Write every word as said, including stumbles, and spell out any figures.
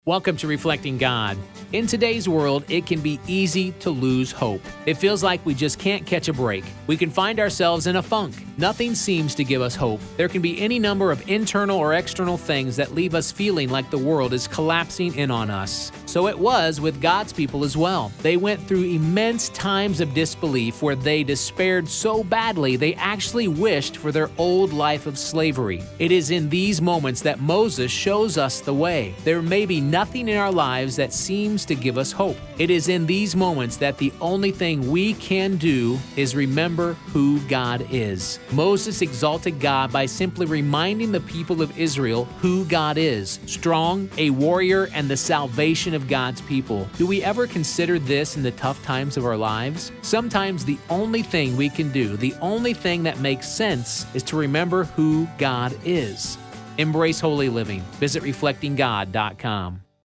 Welcome to Reflecting God. In today's world, it can be easy to lose hope. It feels like we just can't catch a break. We can find ourselves in a funk. Nothing seems to give us hope. There can be any number of internal or external things that leave us feeling like the world is collapsing in on us. So it was with God's people as well. They went through immense times of disbelief where they despaired so badly they actually wished for their old life of slavery. It is in these moments that Moses shows us the way. There may be nothing in our lives that seems to give us hope. It is in these moments that the only thing we can do is remember who God is. Moses exalted God by simply reminding the people of Israel who God is, strong, a warrior, and the salvation of God's people. Do we ever consider this in the tough times of our lives? Sometimes the only thing we can do, the only thing that makes sense, is to remember who God is. Embrace holy living. Visit reflecting god dot com.